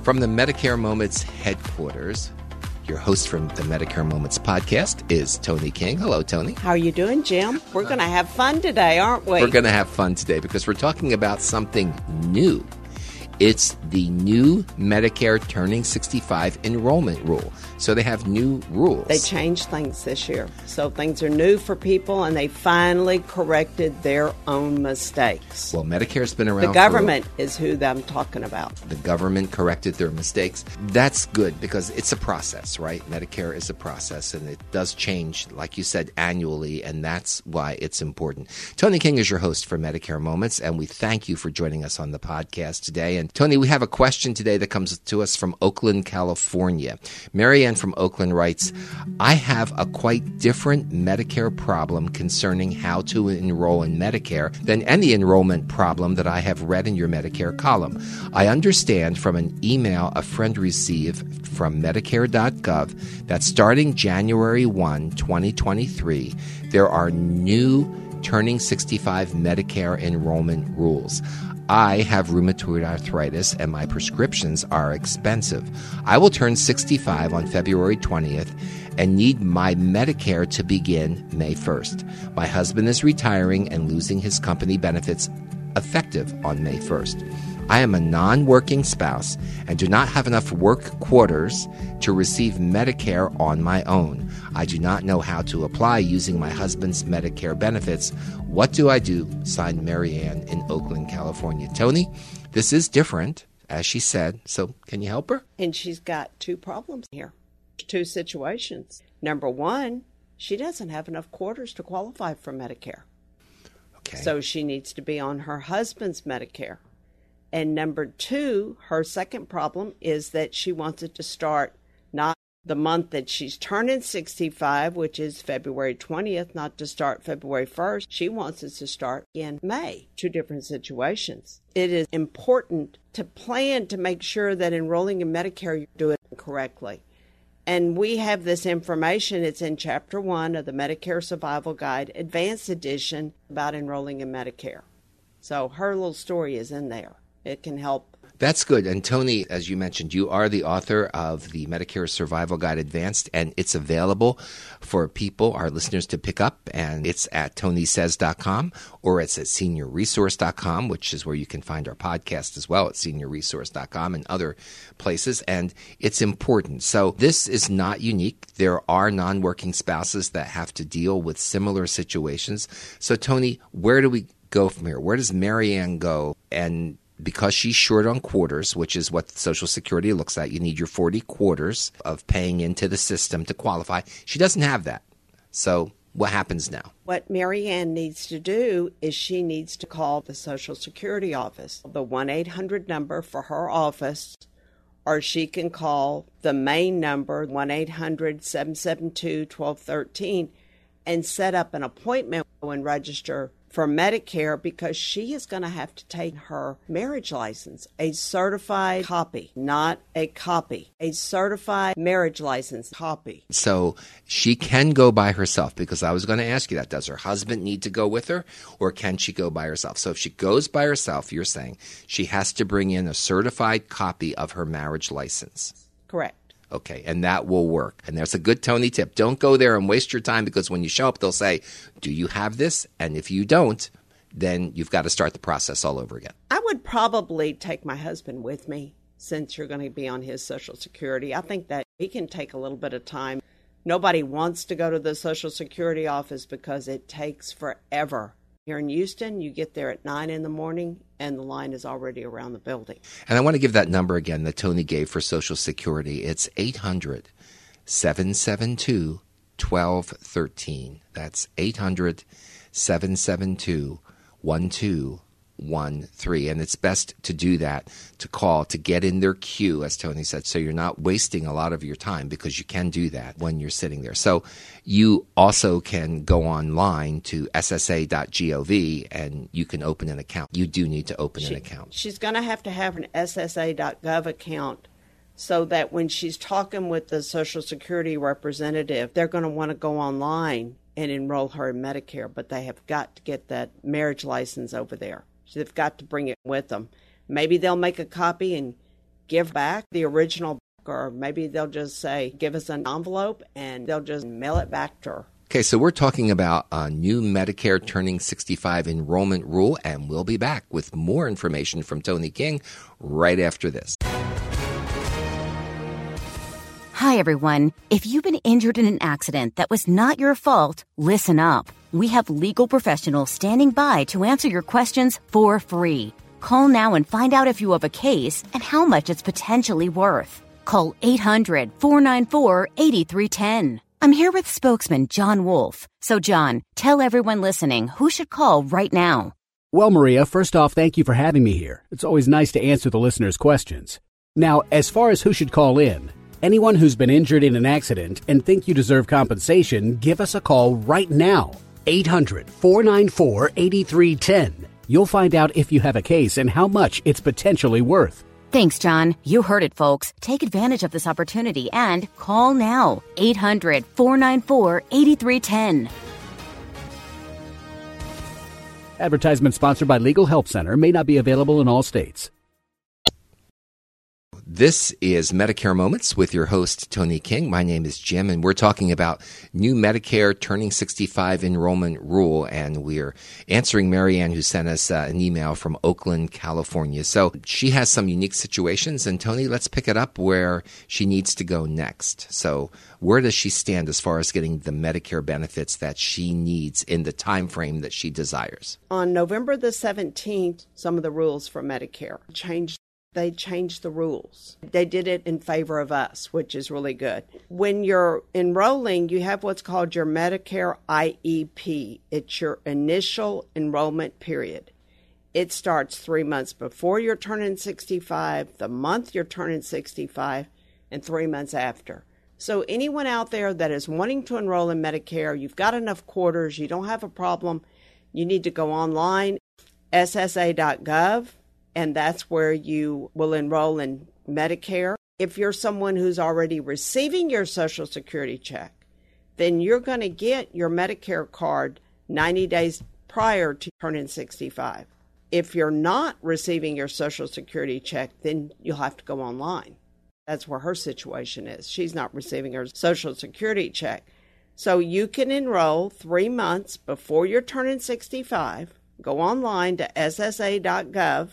From the Medicare Moments headquarters, your host from the Medicare Moments podcast is Tony King. Hello, Tony. How are you doing, Jim? We're going to have fun today, aren't we? We're going to have fun today because we're talking about something new. It's the new Medicare Turning 65 enrollment rule. So they have new rules. They changed things this year. So things are new for people, and they finally corrected their own mistakes. Well, Medicare's been around. The government is who I'm talking about. The government corrected their mistakes. That's good because it's a process, right? Medicare is a process, and it does change, like you said, annually, and that's why it's important. Tony King is your host for Medicare Moments, and we thank you for joining us on the podcast today. And Tony, we have a question today that comes to us from Oakland, California. Marianne from Oakland writes, I have a quite different Medicare problem concerning how to enroll in Medicare than any enrollment problem that I have read in your Medicare column. I understand from an email a friend received from Medicare.gov that starting January 1, 2023, there are new Turning 65 Medicare enrollment rules. I have rheumatoid arthritis and my prescriptions are expensive. I will turn 65 on February 20th and need my Medicare to begin May 1st. My husband is retiring and losing his company benefits effective on May 1st. I am a non-working spouse and do not have enough work quarters to receive Medicare on my own. I do not know how to apply using my husband's Medicare benefits. What do I do? Signed, Marianne in Oakland, California. Tony, this is different, as she said, so can you help her? And she's got two problems here, two situations. Number one, she doesn't have enough quarters to qualify for Medicare. Okay. So she needs to be on her husband's Medicare. And number two, her second problem is that she wants it to start not the month that she's turning 65, which is February 20th, not to start February 1st. She wants it to start in May. Two different situations. It is important to plan to make sure that enrolling in Medicare, you do it correctly. And we have this information. It's in Chapter 1 of the Medicare Survival Guide, Advanced Edition, about enrolling in Medicare. So her little story is in there. It can help. That's good. And Tony, as you mentioned, you are the author of the Medicare Survival Guide Advanced, and it's available for people, our listeners, to pick up. And it's at tonysays.com or it's at seniorresource.com, which is where you can find our podcast as well, at seniorresource.com and other places. And it's important. So this is not unique. There are non-working spouses that have to deal with similar situations. So Tony, where do we go from here? Where does Marianne go? And because she's short on quarters, which is what Social Security looks at, you need your 40 quarters of paying into the system to qualify. She doesn't have that. So what happens now? What Marianne needs to do is she needs to call the Social Security office, the 1-800 number for her office, or she can call the main number, 1-800-772-1213, and set up an appointment and register for Medicare, because she is going to have to take her marriage license, a certified copy, not a copy, a certified marriage license copy. So she can go by herself, because I was going to ask you that. Does her husband need to go with her, or can she go by herself? So if she goes by herself, you're saying she has to bring in a certified copy of her marriage license. Correct. Okay, and that will work. And there's a good Tony tip. Don't go there and waste your time, because when you show up, they'll say, do you have this? And if you don't, then you've got to start the process all over again. I would probably take my husband with me, since you're going to be on his Social Security. I think that he can take a little bit of time. Nobody wants to go to the Social Security office because it takes forever. Here in Houston, you get there at 9 in the morning, and the line is already around the building. And I want to give that number again that Tony gave for Social Security. It's 800-772-1213. That's 800-772-1213. And it's best to do that, to call, to get in their queue, as Tony said, so you're not wasting a lot of your time, because you can do that when you're sitting there. So you also can go online to ssa.gov and you can open an account. You do need to open an account. She's going to have an ssa.gov account, so that when she's talking with the Social Security representative, they're going to want to go online and enroll her in Medicare, but they have got to get that marriage license over there. So they've got to bring it with them. Maybe they'll make a copy and give back the original, or maybe they'll just say, give us an envelope, and they'll just mail it back to her. Okay, so we're talking about a new Medicare Turning 65 enrollment rule, and we'll be back with more information from Tony King right after this. Hi, everyone. If you've been injured in an accident that was not your fault, listen up. We have legal professionals standing by to answer your questions for free. Call now and find out if you have a case and how much it's potentially worth. Call 800-494-8310. I'm here with spokesman John Wolf. So, John, tell everyone listening who should call right now. Well, Maria, first off, thank you for having me here. It's always nice to answer the listeners' questions. Now, as far as who should call in, anyone who's been injured in an accident and think you deserve compensation, give us a call right now. 800-494-8310. You'll find out if you have a case and how much it's potentially worth. Thanks, John. You heard it, folks. Take advantage of this opportunity and call now. 800-494-8310. Advertisement sponsored by Legal Help Center. May not be available in all states. This is Medicare Moments with your host, Tony King. My name is Jim, and we're talking about new Medicare Turning 65 enrollment rule, and we're answering Marianne, who sent us an email from Oakland, California. So she has some unique situations, and Tony, let's pick it up where she needs to go next. So where does she stand as far as getting the Medicare benefits that she needs in the time frame that she desires? On November the 17th, some of the rules for Medicare changed. They changed the rules. They did it in favor of us, which is really good. When you're enrolling, you have what's called your Medicare IEP. It's your initial enrollment period. It starts 3 months before you're turning 65, the month you're turning 65, and 3 months after. So anyone out there that is wanting to enroll in Medicare, you've got enough quarters, you don't have a problem, you need to go online, ssa.gov. And that's where you will enroll in Medicare. If you're someone who's already receiving your Social Security check, then you're going to get your Medicare card 90 days prior to turning 65. If you're not receiving your Social Security check, then you'll have to go online. That's where her situation is. She's not receiving her Social Security check. So you can enroll 3 months before you're turning 65. Go online to ssa.gov.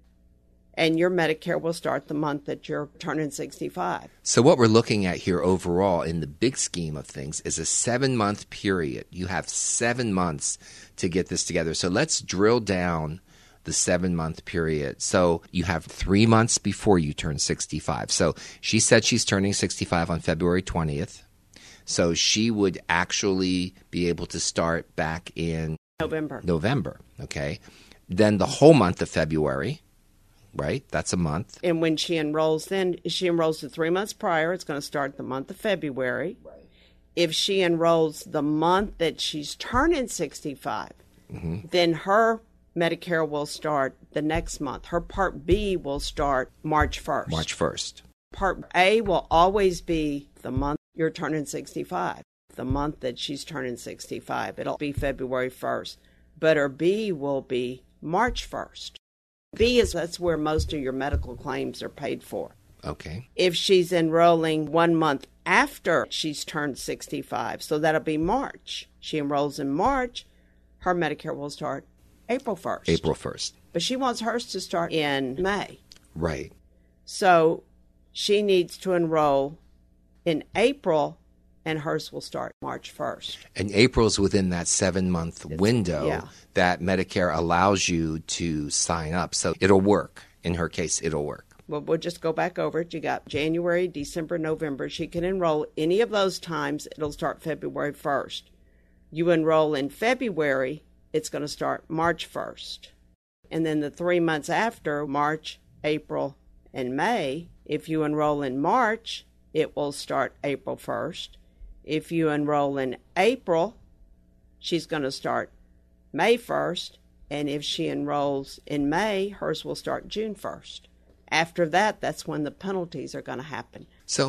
And your Medicare will start the month that you're turning 65. So what we're looking at here overall in the big scheme of things is a 7-month period. You have 7 months to get this together. So let's drill down the 7-month period. So you have 3 months before you turn 65. So she said she's turning 65 on February 20th. So she would actually be able to start back in November, okay? Then the whole month of February. Right? That's a month. And when she enrolls, then she enrolls the 3 months prior, it's going to start the month of February. Right. If she enrolls the month that she's turning 65, then her Medicare will start the next month. Her Part B will start March 1st. March 1st. Part A will always be the month you're turning 65, the month that she's turning 65. It'll be February 1st. But her B will be March 1st. That's where most of your medical claims are paid for. Okay. If she's enrolling 1 month after she's turned 65, so that'll be March. She enrolls in March, her Medicare will start April 1st. April 1st. But she wants hers to start in May. Right. So she needs to enroll in April, and hers will start March 1st. And April's within that 7-month window that Medicare allows you to sign up. So it'll work. In her case, it'll work. Well, we'll just go back over it. You got January, December, November. She can enroll any of those times. It'll start February 1st. You enroll in February, it's going to start March 1st. And then the 3 months after, March, April, and May, if you enroll in March, it will start April 1st. If you enroll in April, she's going to start May 1st. And if she enrolls in May, hers will start June 1st. After that, that's when the penalties are going to happen. So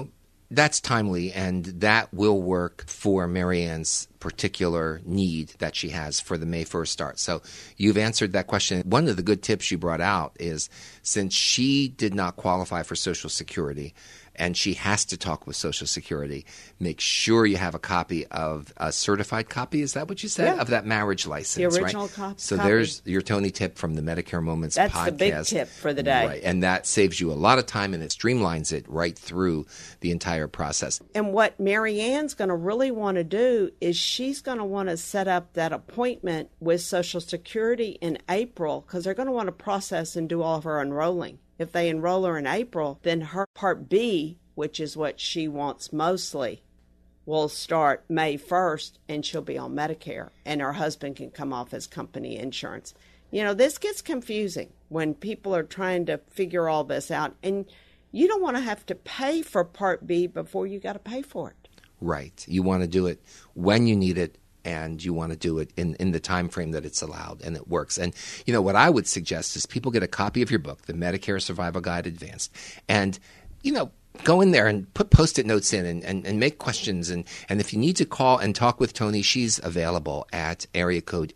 That's timely, and that will work for Marianne's particular need that she has for the May 1st start. So you've answered that question. One of the good tips you brought out is, since she did not qualify for Social Security, and she has to talk with Social Security, make sure you have a copy of a certified copy, is that what you said? Yeah. Of that marriage license, the original right? So copy. There's your Tony tip from the Medicare Moments That's podcast. the big tip for the day. Right, and that saves you a lot of time, and it streamlines it right through the entire process. And what Marianne's going to really want to do is she's going to want to set up that appointment with Social Security in April, because they're going to want to process and do all of her enrolling. If they enroll her in April, then her Part B, which is what she wants mostly, will start May 1st, and she'll be on Medicare, and her husband can come off as company insurance. You know, this gets confusing when people are trying to figure all this out, and you don't want to have to pay for Part B before you got to pay for it. Right. You want to do it when you need it, and you want to do it in the time frame that it's allowed, and it works. And, you know, what I would suggest is people get a copy of your book, The Medicare Survival Guide Advanced, and, you know, go in there and put Post-it notes in and make questions. And if you need to call and talk with Tony, she's available at area code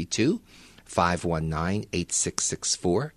832-519-8664,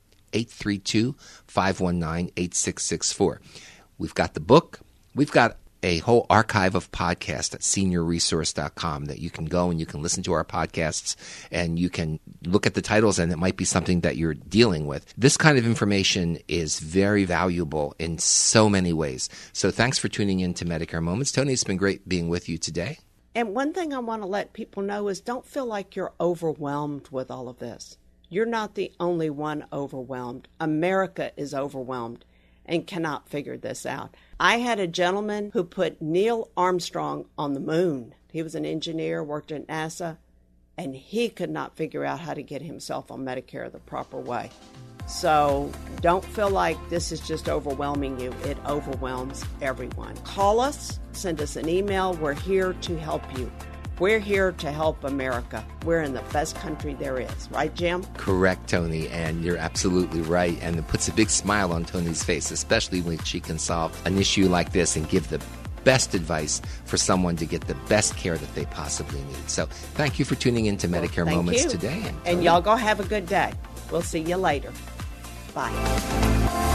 832-519-8664. We've got the book. We've got a whole archive of podcasts at seniorresource.com that you can go and you can listen to our podcasts, and you can look at the titles, and it might be something that you're dealing with. This kind of information is very valuable in so many ways. So thanks for tuning in to Medicare Moments. Tony, it's been great being with you today. And one thing I want to let people know is don't feel like you're overwhelmed with all of this. You're not the only one overwhelmed. America is overwhelmed and cannot figure this out. I had a gentleman who put Neil Armstrong on the moon. He was an engineer, worked at NASA, and he could not figure out how to get himself on Medicare the proper way. So don't feel like this is just overwhelming you. It overwhelms everyone. Call us, send us an email. We're here to help you. We're here to help America. We're in the best country there is. Right, Jim? Correct, Tony, and you're absolutely right. And it puts a big smile on Tony's face, especially when she can solve an issue like this and give the best advice for someone to get the best care that they possibly need. So thank you for tuning in to Medicare Moments today. And y'all go have a good day. We'll see you later. Bye.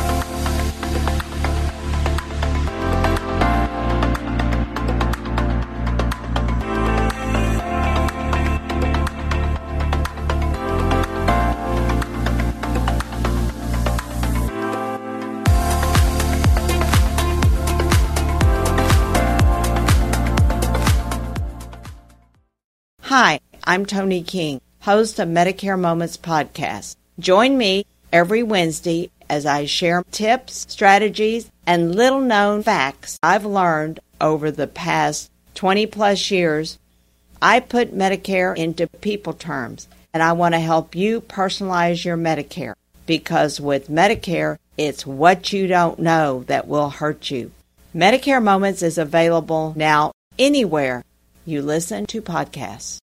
Hi, I'm Tony King, host of Medicare Moments podcast. Join me every Wednesday as I share tips, strategies, and little-known facts I've learned over the past 20-plus years. I put Medicare into people terms, and I want to help you personalize your Medicare, because with Medicare, it's what you don't know that will hurt you. Medicare Moments is available now anywhere you listen to podcasts.